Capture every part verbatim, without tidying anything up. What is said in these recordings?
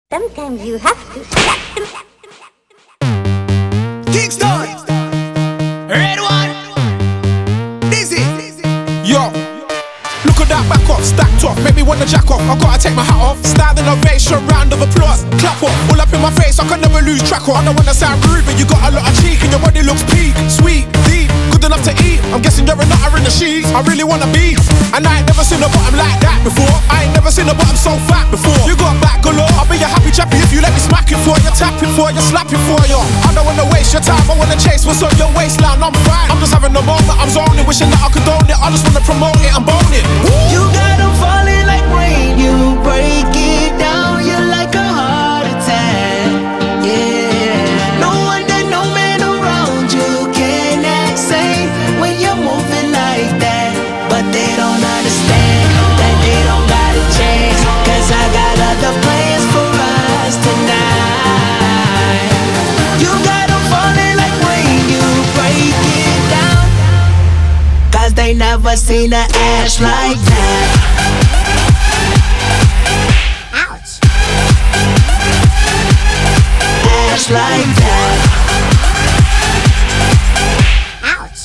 Sometimes you have to slap them. Kingston, Red One, Dizzy. Yo, look at that back off, stacked off, make me wanna jack off. I gotta take my hat off, standing ovation, round of applause. Clap off, all up in my face, I can never lose track of. I don't wanna sound rude, but you got a lot of cheek and your body looks peak, sweet, deep, good enough to eat. I'm guessing you're a nutter in the sheets. I really wanna be, and I ain't never seen a bottom like that before. I ain't never seen a bottom so fat before. You got back galore, I'll be a happy chappy if you let me smack it for you, tap it for you, slap it for you. I don't wanna waste your time, I wanna chase what's on your waistline. I'm fine, I'm just having a moment, I'm zoning, wishing that I condone it. I just wanna promote it and bone it. You got 'em falling like rain, you break it down, you're like a heart attack. Yeah, no wonder no man around you can act sane when you're moving like that. But they don't understand that they don't got a chance, 'cause I got other plans for us tonight. You got 'em falling like rain, you break it down, 'cause they never seen a ass like that. Ass like that. Ouch.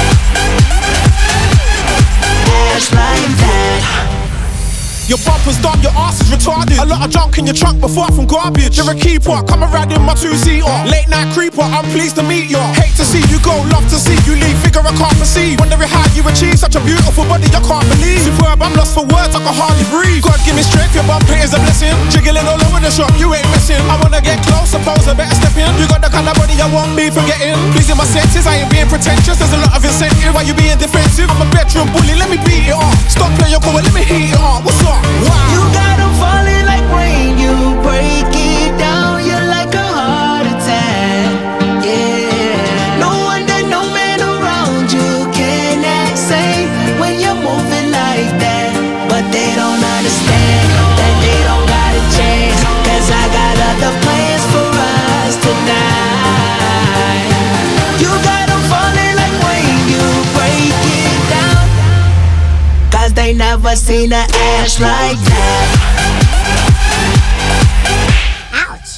Ass like that. Your bumper's done, your ass is retarded. A lot of junk in your trunk, but far from garbage. You're a keeper, come around in my two-seater. Late night creeper, I'm pleased to meet ya. Hate to see you go, love to see you leave. Figure I can't perceive, wondering how you achieve such a beautiful body I can't believe. Superb, I'm lost for words, I can hardly breathe. God give me strength, your bumper is a blessing. Jiggling all over the shop, you ain't messing. I wanna get close, suppose I better step in. You got the kind of body I want me forgetting. Pleasing my senses, I ain't being pretentious. There's a lot of incentive, why you being defensive? I'm a bedroom bully, let me beat it off. Stop playing your call, let me heat it up. What's up? Wow. You got 'em falling like rain, you break it down, you're like a heart attack. Yeah, no wonder no man around you can act sane when you're moving like that. But they don't understand that they don't got a chance, 'cause I got other plans for us tonight. You got 'em falling like rain, you break it down, 'cause they never seen a ass like that. Ouch.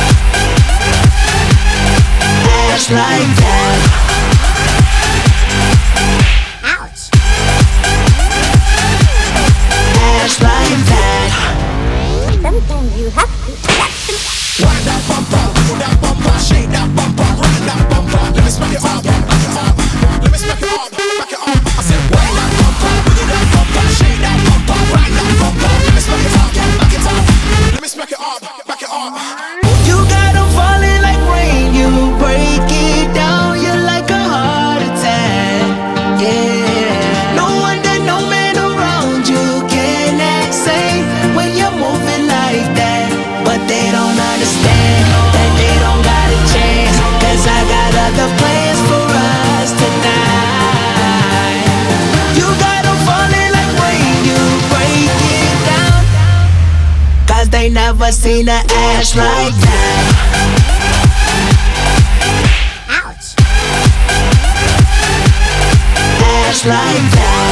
Ass like that. Ouch. Ass like that. Sometimes you have to slap them. Wind that bumper, move that bumper, shake that bumper, ride that bumper. Let me smack it up, back it up. Let me smack it up, back it up. I said wind that bumper, move that bumper, shake that bumper, ride that bumper. Let me smack it up, back it up. Let me smack it up, back it up. You got 'em falling like rain, you break it down, you're like a heart attack. Yeah, no wonder no man around you can act sane when you're moving like that. But they don't understand that they don't got a chance, 'cause I got other plans for us tonight. You got 'em falling like rain, you break it down, 'cause they never seen a ass like that. Ouch. Ass like that.